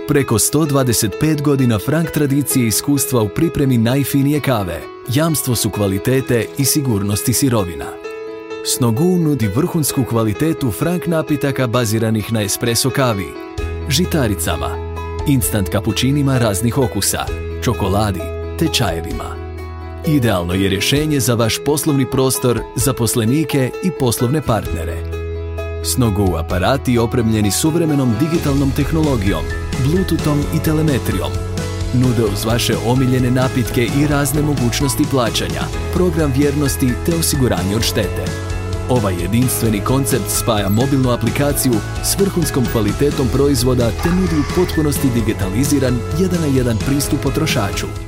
Preko 125 godina Frank tradicije i iskustva u pripremi najfinije kave. Jamstvo su kvalitete i sigurnosti sirovina. Snogu nudi vrhunsku kvalitetu Frank napitaka baziranih na espresso kavi, žitaricama, instant kapućinima raznih okusa, čokoladi te čajevima. Idealno je rješenje za vaš poslovni prostor, zaposlenike i poslovne partnere. Snogu aparati opremljeni suvremenom digitalnom tehnologijom, Bluetoothom i telemetrijom. Nude uz vaše omiljene napitke i razne mogućnosti plaćanja, program vjernosti te osiguranje od štete. Ovaj jedinstveni koncept spaja mobilnu aplikaciju s vrhunskom kvalitetom proizvoda te nudi u potpunosti digitaliziran 1:1 pristup potrošaču.